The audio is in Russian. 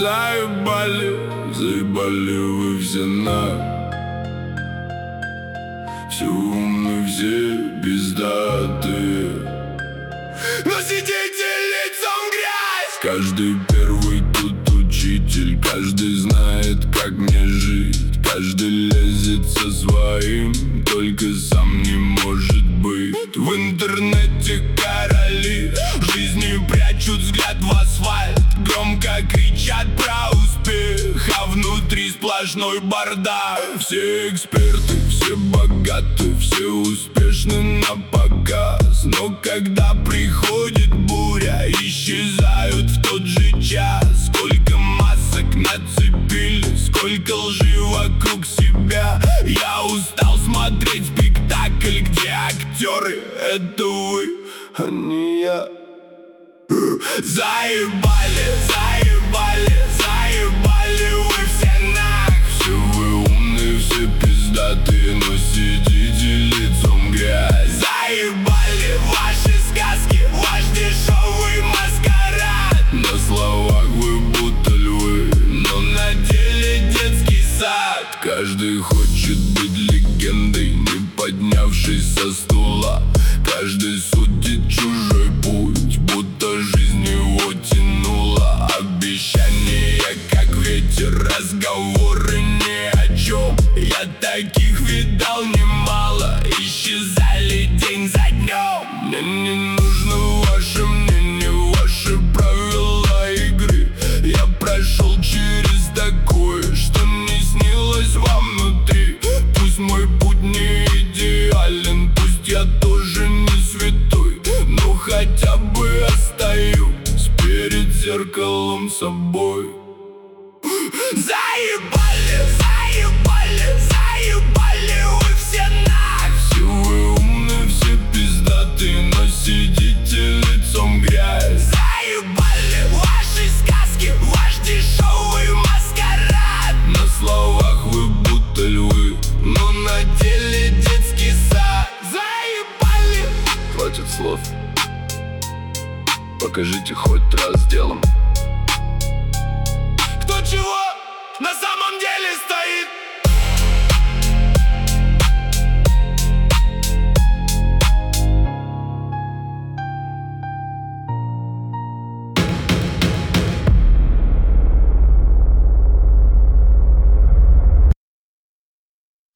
Заебали, заебали вы все на. Все умные, все пиздатые, но сидите лицом в грязь. Каждый первый тут учитель, каждый знает, как мне жить. Каждый лезет со своим, только сам не может быть. В интернете короли жизни прячут взгляд в асфальт, громко кричат про успех, а внутри сплошной бардак. Все эксперты, все богаты, все успешны на показ, но когда приходит буря, исчезают в тот же час. Сколько масок нацепили, сколько лжи вокруг себя. Я устал смотреть спектакль, где актеры — это вы, а не я. Заебали, заебали, заебали вы все нах. Все вы умные, все пиздатые, но сидите лицом в грязь. Заебали ваши сказки, ваш дешевый маскарад. На словах вы будто львы, но на деле детский сад. Каждый хочет быть легендой, не поднявшись со стула. Каждый судит чужой путь, будто жизнь его тянула. Обещания как ветер, разговоры ни о чем. Я таких видал немало, исчезали день за днем. Мне не нужно ваше мнение, ваши правила игры. Я прошел через такое, что не снилось вам внутри. Пусть мой путь не идеален, пусть я тоже не святой, но хотя бы остаюсь перед зеркалом собой. Заебали, заебали, заебали вы все нах. Все вы умные, все пиздатые, но сидите лицом в грязь. Заебали ваши сказки, ваш дешевый маскарад. На словах вы будто львы, но на деле детский сад. Заебали. Хватит слов, покажите хоть раз делом.